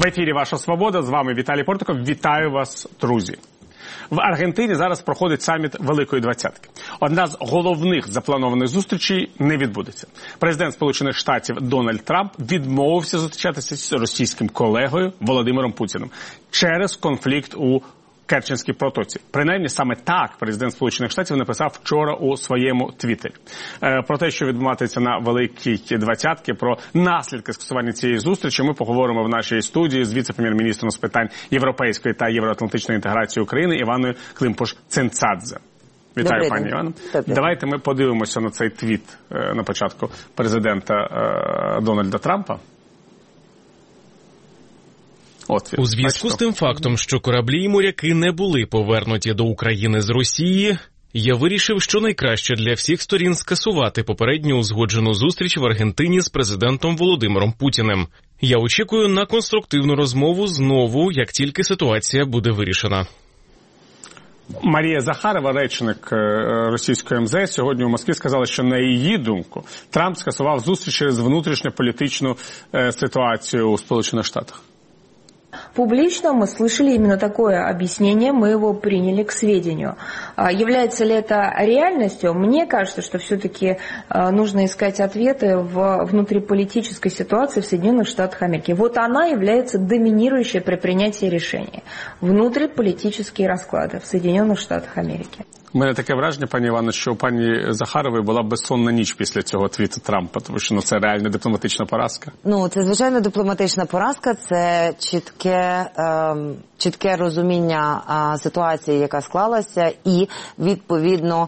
В ефірі «Ваша свобода», з вами Віталій Портников. Вітаю вас, друзі. В Аргентині зараз проходить саміт Великої Двадцятки. Одна з головних запланованих зустрічей не відбудеться. Президент Сполучених Штатів Дональд Трамп відмовився зустрічатися з російським колегою Володимиром Путіним через конфлікт у Керченській протоці. Принаймні, саме так президент Сполучених Штатів написав вчора у своєму твіттері. Про те, що відбуватиметься на Великій Двадцятці, про наслідки скасування цієї зустрічі ми поговоримо в нашій студії з віце-прем'єр-міністром з питань європейської та євроатлантичної інтеграції України Іваною Климпуш-Цинцадзе. Вітаю, пані Івано. Давайте ми подивимося на цей твіт на початку президента Дональда Трампа. У зв'язку з тим фактом, що кораблі і моряки не були повернуті до України з Росії, я вирішив, що найкраще для всіх сторін скасувати попередню узгоджену зустріч в Аргентині з президентом Володимиром Путіним. Я очікую на конструктивну розмову знову, як тільки ситуація буде вирішена. Марія Захарова, речник російської МЗС, сьогодні у Москві сказала, що на її думку Трамп скасував зустріч через внутрішньополітичну ситуацію у Сполучених Штатах. Публично мы слышали именно такое объяснение, мы его приняли к сведению. Является ли это реальностью? Мне кажется, что все-таки нужно искать ответы в внутриполитической ситуации в Соединенных Штатах Америки. Вот она является доминирующей при принятии решений. Внутриполитические расклады в Соединенных Штатах Америки. У мене таке враження, пані Івано, що у пані Захарової була безсонна ніч після цього твіту Трампа, тому що це реальна дипломатична поразка. Це звичайно дипломатична поразка, це чітке розуміння ситуації, яка склалася, і відповідно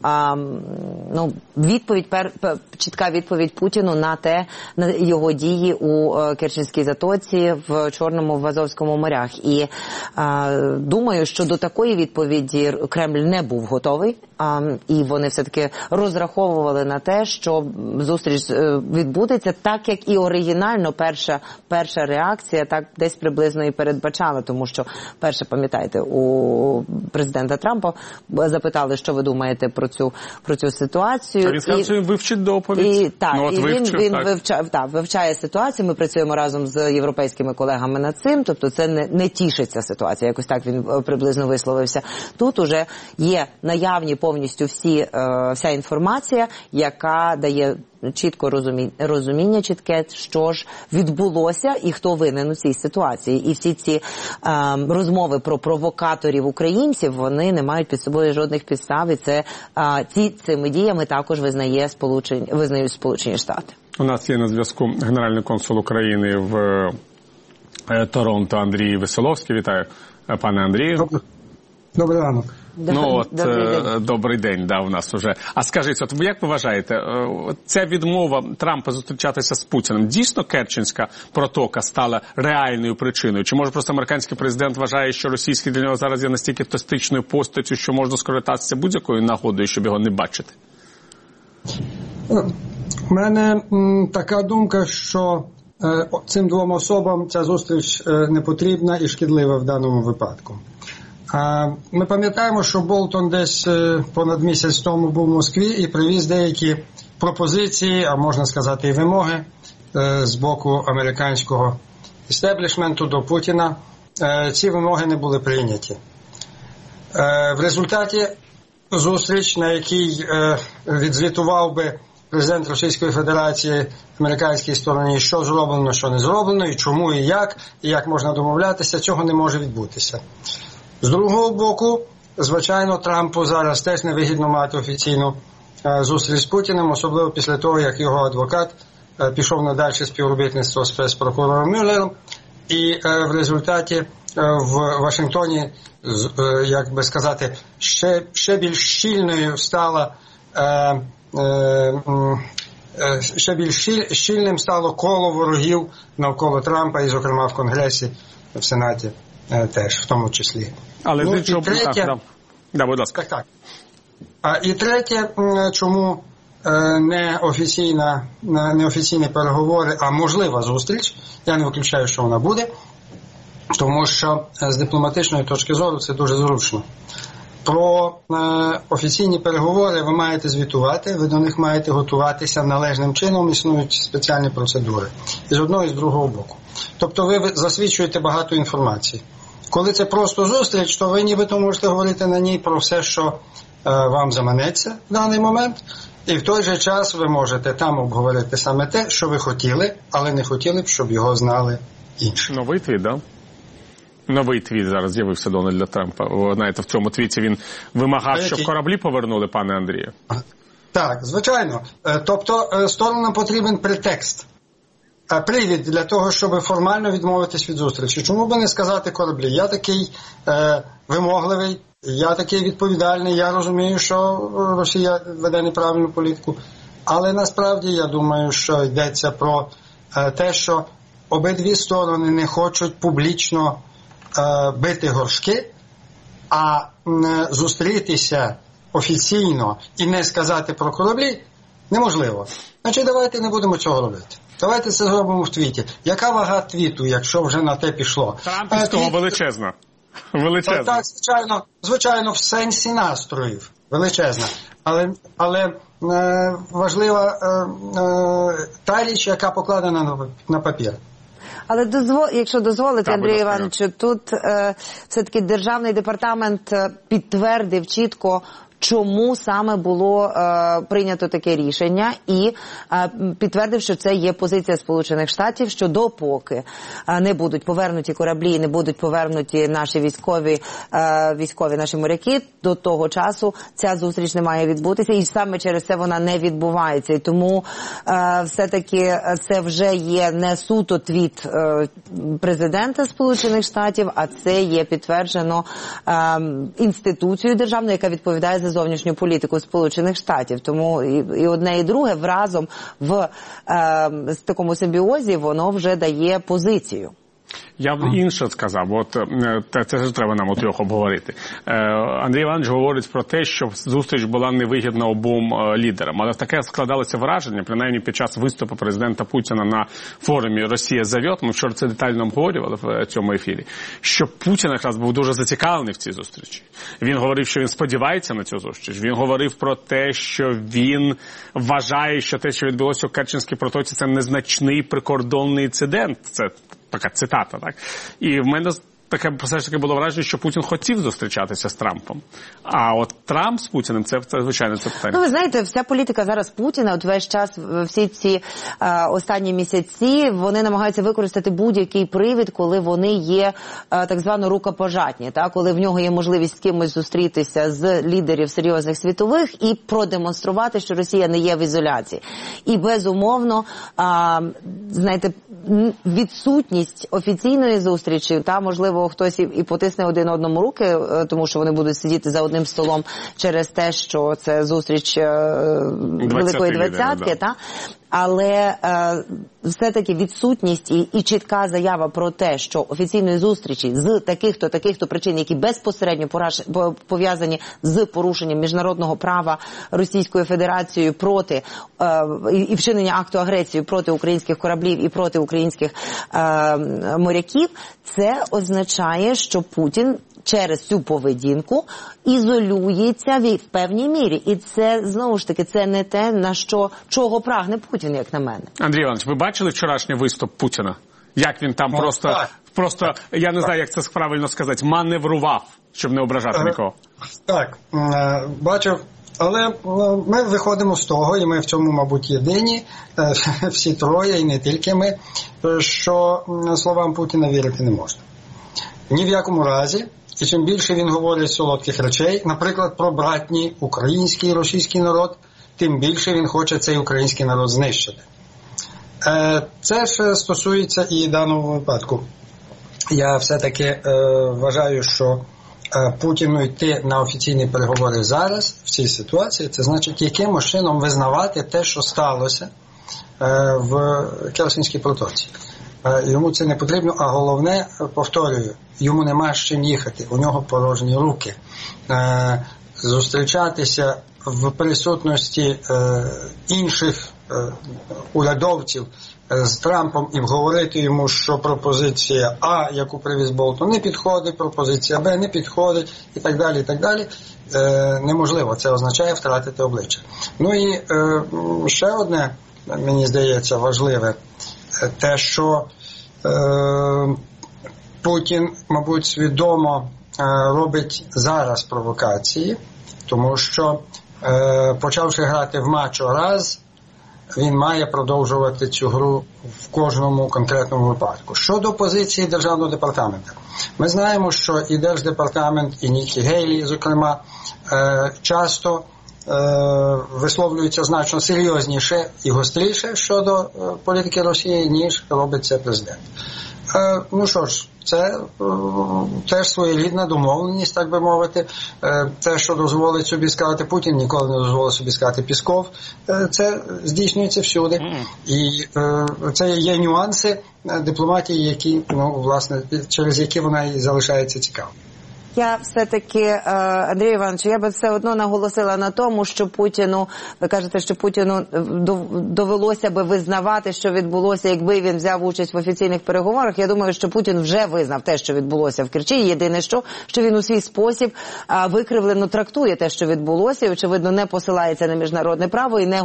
чітка відповідь Путіну на його дії у Керченській затоці, в Чорному, в Азовському морях. І думаю, що до такої відповіді Кремль не був готовий, і вони все-таки розраховували на те, що зустріч відбудеться так, як і оригінально перша реакція так десь приблизно і передбачала, тому що перше, пам'ятаєте, у президента Трампа запитали, що ви думаєте про цю ситуацію. Він сказав, що він вивчить доповідь. Він вивчає ситуацію, ми працюємо разом з європейськими колегами над цим, тобто це не тішиться ситуація, якось так він приблизно висловився. Тут уже є наявні повністю вся інформація, яка дає чітко розуміння чітке, що ж відбулося і хто винен у цій ситуації. І всі ці розмови про провокаторів українців, вони не мають під собою жодних підстав, і цими діями також визнають Сполучені Штати. У нас є на зв'язку генеральний консул України в Торонто Андрій Веселовський. Вітаю, пане Андрію. Добрий ранок. Добрий день, у нас уже. А скажіть, як ви вважаєте, ця відмова Трампа зустрічатися з Путіним, дійсно Керченська протока стала реальною причиною? Чи може просто американський президент вважає, що російський для нього зараз є настільки токсичною постаттю, що можна скористатися будь-якою нагодою, щоб його не бачити? У мене така думка, що цим двом особам ця зустріч не потрібна і шкідлива в даному випадку. Ми пам'ятаємо, що Болтон десь понад місяць тому був в Москві і привіз деякі пропозиції, а можна сказати і вимоги з боку американського істеблішменту до Путіна. Ці вимоги не були прийняті. В результаті зустріч, на якій відзвітував би президент Російської Федерації американській стороні, що зроблено, що не зроблено, і чому, і як можна домовлятися, цього не може відбутися. З другого боку, звичайно, Трампу зараз теж невигідно мати офіційну зустріч з Путіним, особливо після того, як його адвокат пішов на дальше співробітництво з спецпрокурором Мюллером, і в результаті в Вашингтоні, як би сказати, ще більш щільною стала ще більш щільним стало коло ворогів навколо Трампа, і, зокрема, в Конгресі, в Сенаті теж, в тому числі. Але з іншого боку, будь ласка. Так. І третє, чому неофіційні переговори, а можлива зустріч, я не виключаю, що вона буде, тому що з дипломатичної точки зору це дуже зручно. про офіційні переговори ви маєте звітувати, ви до них маєте готуватися належним чином, існують спеціальні процедури. І з одного, і з другого боку. Тобто ви засвідчуєте багато інформації. Коли це просто зустріч, то ви нібито можете говорити на ній про все, що вам заманеться в даний момент. І в той же час ви можете там обговорити саме те, що ви хотіли, але не хотіли б, щоб його знали інші. Новий твіт, да? Новий твіт зараз з'явився Дональда Трампа. Ви знаєте, в цьому твіті він вимагав, щоб кораблі повернули, пане Андрію. Так, звичайно. Тобто сторонам потрібен претекст. Привід для того, щоб формально відмовитись від зустрічі. Чому би не сказати кораблі? Я такий вимогливий, я такий відповідальний, я розумію, що Росія веде неправильну політику. Але насправді я думаю, що йдеться про те, що обидві сторони не хочуть публічно бити горшки, а зустрітися офіційно і не сказати про кораблі неможливо. Значить, давайте не будемо цього робити. Давайте це зробимо в твіті. Яка вага твіту, якщо вже на те пішло? Трампівського величезна. Величезна. Так, звичайно, в сенсі настроїв. Величезна. Але важлива та річ, яка покладена на папір. Але якщо дозволите, Андрію Івановичу, тут все-таки Державний департамент підтвердив чітко, чому саме було прийнято таке рішення, і підтвердив, що це є позиція Сполучених Штатів, що допоки не будуть повернуті кораблі, не будуть повернуті наші військові наші моряки, до того часу ця зустріч не має відбутися, і саме через це вона не відбувається. І тому все-таки це вже є не суто твіт президента Сполучених Штатів, а це є підтверджено інституцією державною, яка відповідає за зовнішню політику Сполучених Штатів. Тому і одне, і друге разом в такому симбіозі воно вже дає позицію. Я б інше сказав, от це ж треба нам трьох обговорити. Андрій Іванович говорить про те, що зустріч була невигідна обом лідерам, але таке складалося враження, принаймні під час виступу президента Путіна на форумі «Росія зовет», ми вчора це детально обговорювали в цьому ефірі, що Путін якраз був дуже зацікавлений в цій зустрічі. Він говорив, що він сподівається на цю зустріч, він говорив про те, що він вважає, що те, що відбулося у Керченській протоці, це незначний прикордонний інцидент, це така цитата, так? І в мене таке все ж таки було враження, що Путін хотів зустрічатися з Трампом. А от Трамп з Путіним, це звичайно, це питання. Ну, ви знаєте, вся політика зараз Путіна, от весь час, всі ці останні місяці, вони намагаються використати будь-який привід, коли вони є так звано рукопожатні, так? Коли в нього є можливість з кимось зустрітися з лідерів серйозних світових і продемонструвати, що Росія не є в ізоляції. І, безумовно, знаєте, відсутність офіційної зустрічі, та, можливо, хтось і потисне один одному руки, тому що вони будуть сидіти за одним столом через те, що це зустріч Великої Двадцятки, та? Але все-таки відсутність і чітка заява про те, що офіційної зустрічі з таких-то причин, які безпосередньо пов'язані з порушенням міжнародного права Російською Федерацією проти і вчинення акту агресії проти українських кораблів і проти українських моряків, це означає, що Путін через цю поведінку ізолюється в певній мірі. І це, знову ж таки, це не те, чого прагне Путін, як на мене. Андрій Іванович, ви бачили вчорашній виступ Путіна? Як він там просто, я не знаю, як це правильно сказати, маневрував, щоб не ображати нікого? Так, бачив. Але ми виходимо з того, і ми в цьому, мабуть, єдині, всі троє, і не тільки ми, що словам Путіна вірити не можна. Ні в якому разі. І чим більше він говорить солодких речей, наприклад, про братній український і російський народ, тим більше він хоче цей український народ знищити. Це ж стосується і даного випадку. Я все-таки вважаю, що Путіну йти на офіційні переговори зараз, в цій ситуації, це значить якимось чином визнавати те, що сталося в Керченській протоці. Йому це не потрібно, а головне, повторюю, йому нема з чим їхати, у нього порожні руки. Зустрічатися в присутності інших урядовців з Трампом і говорити йому, що пропозиція А, яку привіз Болтон, не підходить, пропозиція Б не підходить і так далі, неможливо. Це означає втратити обличчя. Ну і ще одне, мені здається, важливе, те, що Путін, мабуть, свідомо робить зараз провокації, тому що, почавши грати в мачо раз, він має продовжувати цю гру в кожному конкретному випадку. Щодо позиції Державного департаменту. Ми знаємо, що і Держдепартамент, і Нікі Гейлі, зокрема, часто висловлюються значно серйозніше і гостріше щодо політики Росії, ніж робить це президент. Ну що ж, це теж своєрідна домовленість, так би мовити. Те, що дозволить собі сказати Путін, ніколи не дозволить собі сказати Пісков. Це здійснюється всюди. І це є нюанси дипломатії, які, власне, через які вона і залишається цікавою. Я все-таки, Андрій Іванович, я би все одно наголосила на тому, що Путіну, ви кажете, що Путіну довелося би визнавати, що відбулося, якби він взяв участь в офіційних переговорах. Я думаю, що Путін вже визнав те, що відбулося в Керчі. Єдине, що він у свій спосіб викривлено трактує те, що відбулося, і, очевидно, не посилається на міжнародне право і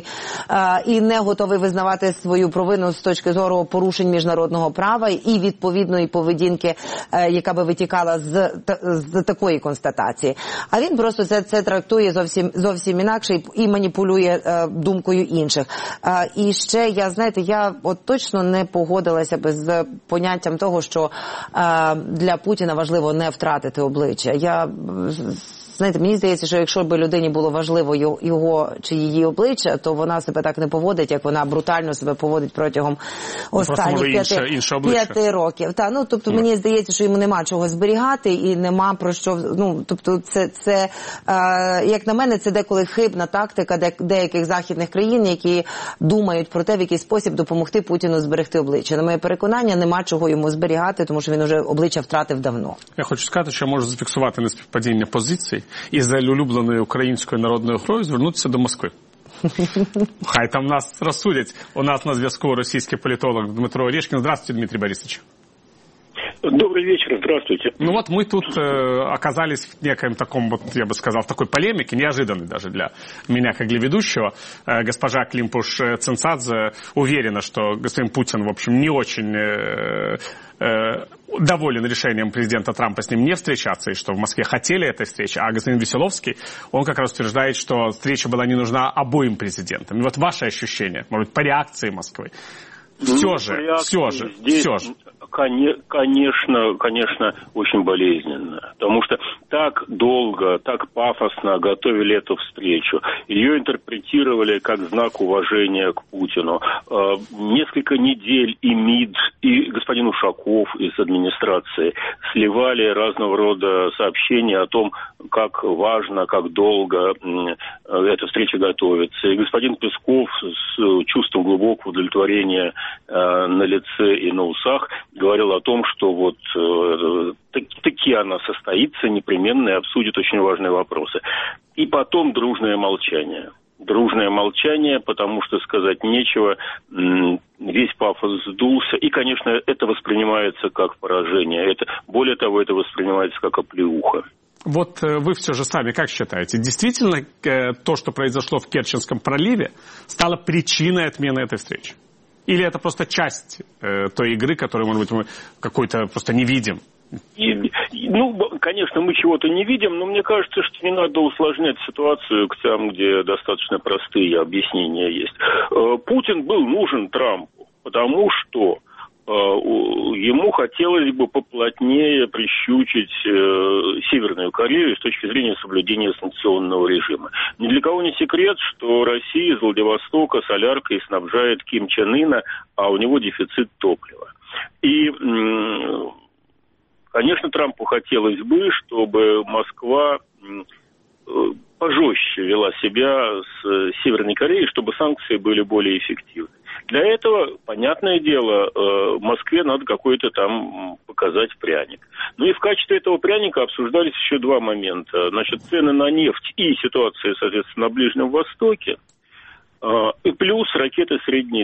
не готовий визнавати свою провину з точки зору порушень міжнародного права і відповідної поведінки, яка би витікала з такої констатації. А він просто це трактує зовсім інакше і маніпулює думкою інших. І ще, я от точно не погодилася би з поняттям того, що для Путіна важливо не втратити обличчя. Мені здається, що якщо б людині було важливо його чи її обличчя, то вона себе так не поводить, як вона брутально себе поводить протягом останніх 5 років. Тобто мені здається, що йому нема чого зберігати і нема про що, тобто це як на мене, це деколи хибна тактика деяких західних країн, які думають про те, в який спосіб допомогти Путіну зберегти обличчя. На моє переконання, нема чого йому зберігати, тому що він вже обличчя втратив давно. Я хочу сказати, що я можу зафіксувати неспівпадіння позицій і за улюбленою українською народною грою звернутися до Москви. Хай там нас розсудять. У нас на зв'язку російський політолог Дмитро Орешкин. Здравствуйте, Дмитрий Борисович. Добрый вечер, здравствуйте. Ну вот мы тут оказались в некоем таком, я бы сказал, в такой полемике, неожиданной даже для меня, как для ведущего. Госпожа Климпуш-Цинцадзе уверена, что господин Путин, в общем, не очень доволен решением президента Трампа с ним не встречаться, и что в Москве хотели этой встречи. А господин Веселовский, он как раз утверждает, что встреча была не нужна обоим президентам. И вот ваше ощущение, может быть, по реакции Москвы. Все же. Конечно, очень болезненно. Потому что так долго, так пафосно готовили эту встречу. Ее интерпретировали как знак уважения к Путину. Несколько недель и МИД, и господин Ушаков из администрации сливали разного рода сообщения о том, как важно, как долго эта встреча готовится. И господин Песков с чувством глубокого удовлетворения на лице и на усах говорил о том, что вот таки она состоится непременно и обсудит очень важные вопросы. И потом дружное молчание. Дружное молчание, потому что сказать нечего, весь пафос сдулся. И, конечно, это воспринимается как поражение. Более того, это воспринимается как оплеуха. Вот вы все же сами как считаете, действительно то, что произошло в Керченском проливе, стало причиной отмены этой встречи? Или это просто часть той игры, которую, может быть, мы какой-то просто не видим? Конечно, мы чего-то не видим, но мне кажется, что не надо усложнять ситуацию там, где достаточно простые объяснения есть. Путин был нужен Трампу, потому что ему хотелось бы поплотнее прищучить Северную Корею с точки зрения соблюдения санкционного режима. Ни для кого не секрет, что Россия из Владивостока соляркой снабжает Ким Чен Ына, а у него дефицит топлива. И, конечно, Трампу хотелось бы, чтобы Москва пожестче вела себя с Северной Кореей, чтобы санкции были более эффективны. Для этого, понятное дело, Москве надо какой-то там показать пряник. Ну и в качестве этого пряника обсуждались еще два момента. Значит, цены на нефть и ситуация, соответственно, на Ближнем Востоке. И плюс ракеты средней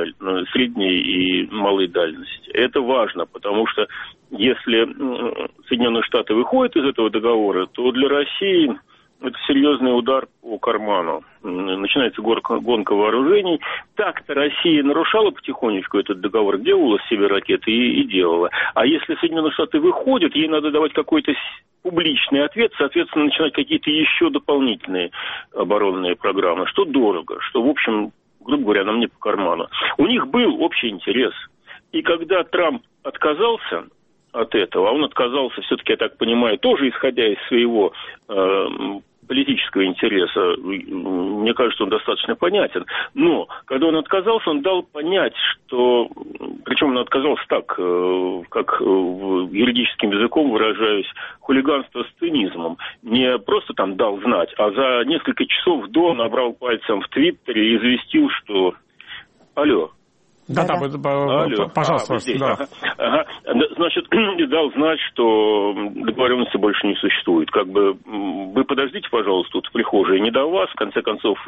и малой дальности. Это важно, потому что если Соединенные Штаты выходят из этого договора, то для России это серьезный удар по карману. Начинается гонка вооружений. Так-то Россия нарушала потихонечку этот договор, делала себе ракеты и делала. А если Соединенные Штаты выходят, ей надо давать какой-то публичный ответ, соответственно, начинать какие-то еще дополнительные оборонные программы, что дорого, что, в общем, грубо говоря, нам не по карману. У них был общий интерес. И когда Трамп отказался от этого, а он отказался, все-таки, я так понимаю, тоже исходя из своего политического интереса, мне кажется, он достаточно понятен. Но, когда он отказался, он дал понять, что... Причем он отказался так, как юридическим языком выражаюсь, хулиганство с цинизмом. Не просто там дал знать, а за несколько часов до набрал пальцем в Твиттере и известил, что... Алло. Пожалуйста. Значит, дал знать, что договоренности больше не существует. Как бы вы подождите, пожалуйста, тут в прихожей, не до вас. В конце концов,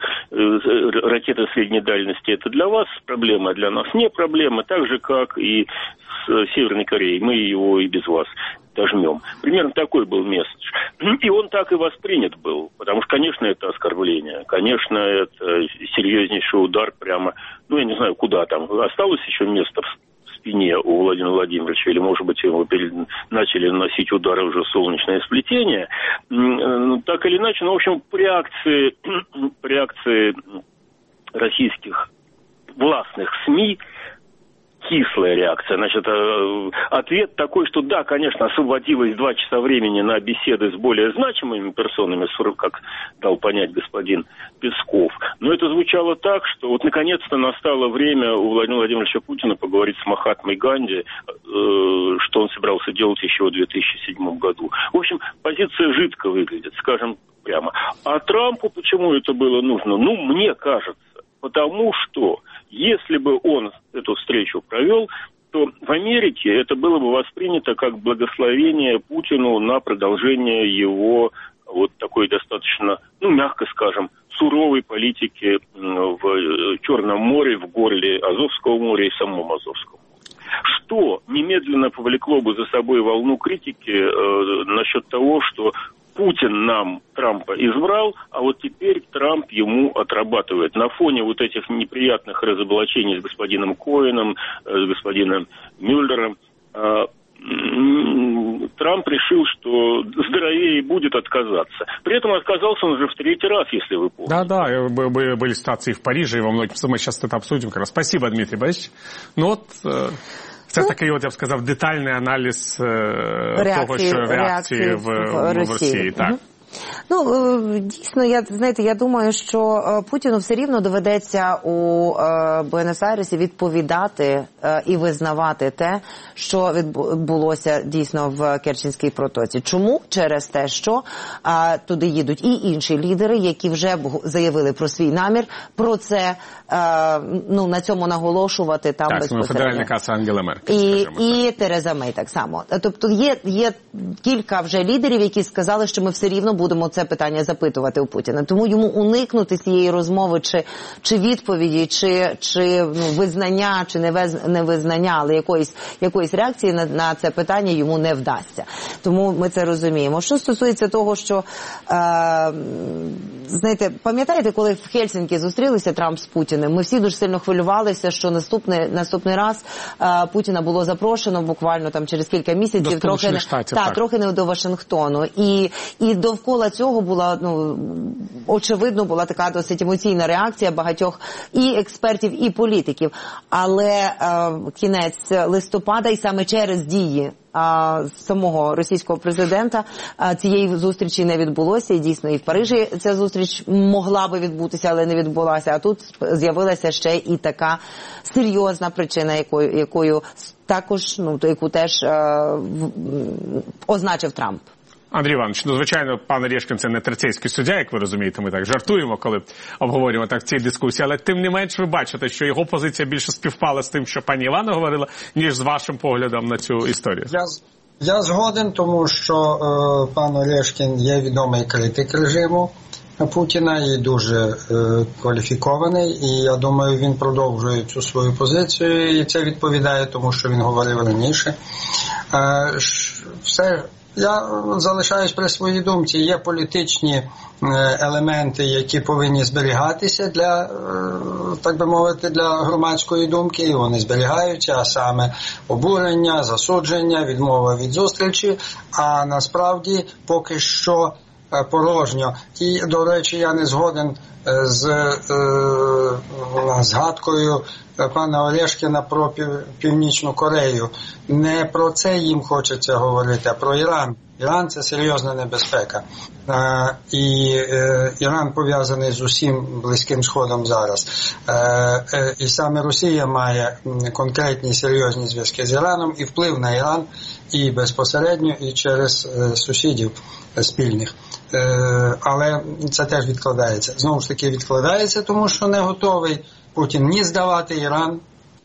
ракеты средней дальности это для вас проблема, а для нас не проблема. Так же, как и с Северной Кореей. Мы его и без вас дожмем. Примерно такой был месседж. И он так и воспринят был. Потому что, конечно, это оскорбление. Конечно, это серьезнейший удар прямо, я не знаю, куда там. Осталось еще место в спине у Владимира Владимировича, или, может быть, его начали наносить удары уже солнечное сплетение. Так или иначе, в общем, по реакции российских властных СМИ, кислая реакция. Значит, ответ такой, что да, конечно, освободилось 2 часа времени на беседы с более значимыми персонами, как дал понять господин Песков. Но это звучало так, что вот наконец-то настало время у Владимира Владимировича Путина поговорить с Махатмой Ганди, что он собирался делать еще в 2007 году. В общем, позиция жидко выглядит, скажем прямо. А Трампу почему это было нужно? Мне кажется, потому что если бы он эту встречу провел, то в Америке это было бы воспринято как благословение Путину на продолжение его вот такой достаточно, мягко скажем, суровой политики в Черном море, в горле Азовского моря и самом Азовском. Что немедленно повлекло бы за собой волну критики насчет того, что Путин нам Трампа избрал, а вот теперь Трамп ему отрабатывает. На фоне вот этих неприятных разоблачений с господином Коэном, с господином Мюллером, Трамп решил, что здоровее будет отказаться. При этом отказался он уже в 3-й раз, если вы помните. Да, были ситуации в Париже, и во многих... Мы сейчас это обсудим как раз. Спасибо, Дмитрий Борисович. Це такий, я б сказав, детальний аналіз того, що реакції в Росії. Так. Дійсно, я думаю, що Путіну все рівно доведеться у Буенос-Айресі відповідати і визнавати те, що відбулося дійсно в Керченській протоці. Чому? Через те, що туди їдуть і інші лідери, які вже заявили про свій намір, про це, на цьому наголошувати там безпосередньо. Федеральна каса Ангела Меркель. І Тереза Мей так само. Тобто є кілька вже лідерів, які сказали, що ми все рівно будемо це питання запитувати у Путіна. Тому йому уникнути цієї розмови чи відповіді, чи визнання, чи невизнання, але якоїсь реакції на це питання йому не вдасться. Тому ми це розуміємо. Що стосується того, що, знаєте, пам'ятаєте, коли в Хельсінкі зустрілися Трамп з Путіним, ми всі дуже сильно хвилювалися, що наступний раз Путіна було запрошено буквально там через кілька місяців, трохи не до Вашингтону. І довкола цього була, очевидно, була така досить емоційна реакція багатьох і експертів, і політиків. Але кінець листопада, і саме через дії самого російського президента цієї зустрічі не відбулося. І дійсно, і в Парижі ця зустріч могла би відбутися, але не відбулася. А тут з'явилася ще і така серйозна причина, яку теж означив Трамп. Андрій Іванович, звичайно, пан Решкін – це не терцейський суддя, як ви розумієте, ми так жартуємо, коли обговорюємо так ці дискусії, але тим не менш ви бачите, що його позиція більше співпала з тим, що пані Івана говорила, ніж з вашим поглядом на цю історію. Я згоден, тому що пан Решкін є відомий критик режиму, Путіна і дуже кваліфікований, і я думаю, він продовжує цю свою позицію, і це відповідає тому, що він говорив раніше. Я залишаюсь при своїй думці. Є політичні елементи, які повинні зберігатися для, так би мовити, для громадської думки, і вони зберігаються, а саме обурення, засудження, відмова від зустрічі, а насправді поки що порожньо. І, до речі, я не згоден з згадкою пана Орешкіна про Північну Корею. Не про це їм хочеться говорити, а про Іран. Іран – це серйозна небезпека. І Іран пов'язаний з усім Близьким Сходом зараз. І саме Росія має конкретні серйозні зв'язки з Іраном і вплив на Іран і безпосередньо, і через сусідів спільних. Але це теж відкладається. Знову ж таки відкладається, тому що не готовий Путін ні здавати Іран,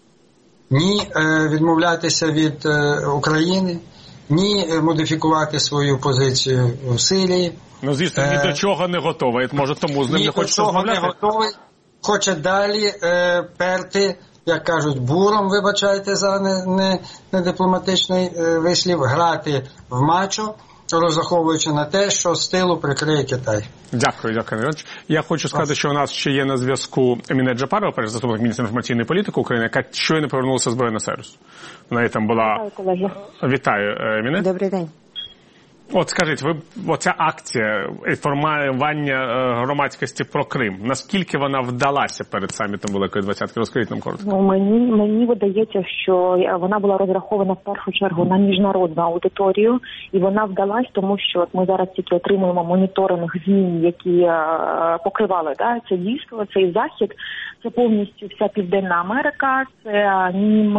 ні відмовлятися від України, ні модифікувати свою позицію в Сирії. Ну, звісно, ні до чого не готовий. Може, тому з ним не хоче розмовляти? Ні до чого не готовий. Хоче далі перти, як кажуть, буром, вибачайте за недипломатичний вислів, грати в мачо, розраховуючи на те, що з тилу прикриє Китай. Дякую, Андрій. Я хочу сказати, що у нас ще є на зв'язку Еміне Джапарова, перший заступник міністра інформаційної політики України, яка щойно повернулася з Буенос-Айресу. Вона там була... Вітаю, колеги. Вітаю, Еміне. Добрий день. От скажіть, оця акція інформування громадськості про Крим, наскільки вона вдалася перед самітом Великої Двадцятки? Розкажіть нам коротко. Ну, мені видається, що вона була розрахована в першу чергу на міжнародну аудиторію, і вона вдалась, тому що ми зараз тільки отримуємо моніторинг ЗМІ, які покривали це дійство, цей захід. Це повністю вся Південна Америка, це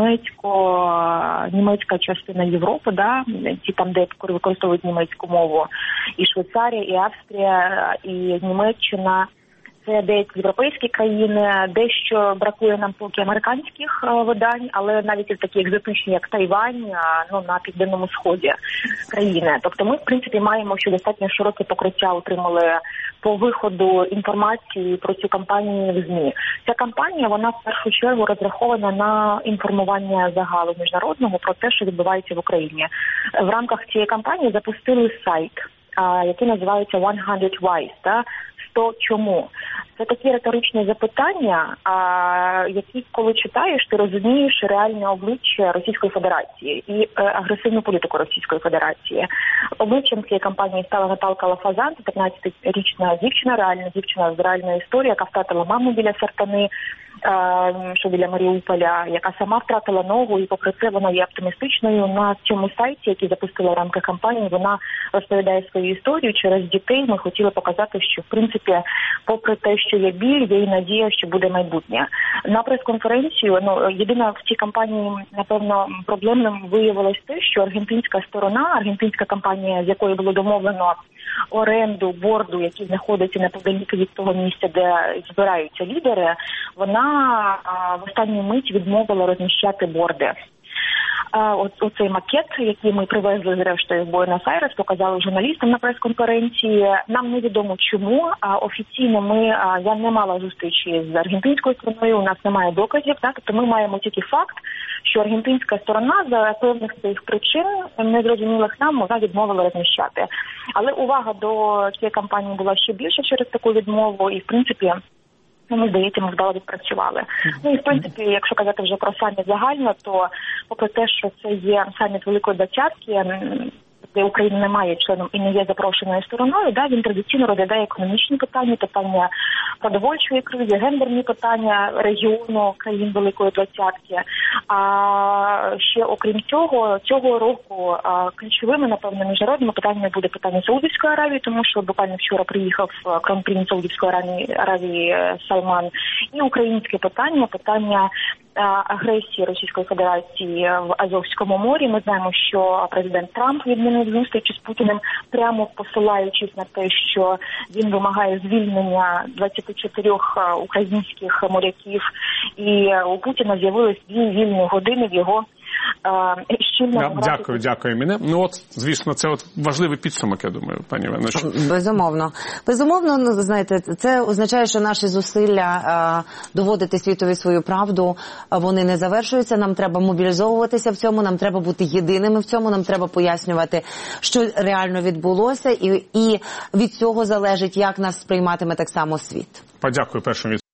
німецька частина Європи, ті там, де використовують німецьку мову, і Швейцарія, і Австрія, і Німеччина. Це деякі європейські країни, дещо бракує нам поки американських видань, але навіть такі екзотичні, як Тайвань, на Південному Сході країни. Тобто ми, в принципі, маємо, що достатньо широке покриття отримали по виходу інформації про цю кампанію в ЗМІ. Ця кампанія, вона в першу чергу розрахована на інформування загалу міжнародного про те, що відбувається в Україні. В рамках цієї кампанії запустили сайт, який називається 100 Whys, 100 чому. Це такі риторичні запитання, які, коли читаєш, ти розумієш реальне обличчя Російської Федерації і агресивну політику Російської Федерації. Обличчям цієї кампанії стала Наталка Лафазан, 15-річна дівчина, реальна дівчина з реальної історії, яка втратила маму біля Сартани, що біля Маріуполя, яка сама втратила ногу, і попри це вона є оптимістичною. На цьому сайті, який запустила в рамках кампанії, вона розповідає свою історію. Через дітей ми хотіли показати, що, в принципі, попри те, що є біль, є і надія, що буде майбутнє. На прес-конференцію, єдина в цій кампанії, напевно, проблемним виявилось те, що аргентинська компанія, з якою було домовлено оренду борду, який знаходиться неподалік від того місця, де збираються лідери, вона в останню мить відмовила розміщати борди. Оцей макет, який ми привезли зрештою в Буенос-Айрес, показали журналістам на прес-конференції. Нам невідомо чому. Офіційно я не мала зустрічі з аргентинською стороною, у нас немає доказів. Тобто ми маємо тільки факт, що аргентинська сторона за певних своїх причин, незрозумілих нам, вона відмовила розміщати. Але увага до цієї кампанії була ще більше через таку відмову, і в принципі, мені здається, ми вдало відпрацювали. І, в принципі, якщо казати вже про саміт загально, то попри те, що це є саміт Великої Двадцятки, де Україна не має членом і не є запрошеною стороною, він традиційно розглядає економічні питання, питання продовольчої кризи, гендерні питання регіону країн Великої Двадцятки. А ще окрім цього року ключовими, напевно, міжнародними питаннями буде питання Саудівської Аравії, тому що буквально вчора приїхав кронпринц Саудівської Аравії Сальман, і українське питання агресії Російської Федерації в Азовському морі. Ми знаємо, що президент Трамп відмінив зустрічі з Путіним, прямо посилаючись на те, що він вимагає звільнення 24 українських моряків. І у Путіна з'явились 2 вільні години в його щільно... Дякую, Міне. Ну от, звісно, це от важливий підсумок, я думаю, пані Олено. Безумовно. Безумовно, знаєте, це означає, що наші зусилля доводити світові свою правду, вони не завершуються. Нам треба мобілізовуватися в цьому, нам треба бути єдиними в цьому, нам треба пояснювати, що реально відбулося, і від цього залежить, як нас сприйматиме так само світ. Подякую першому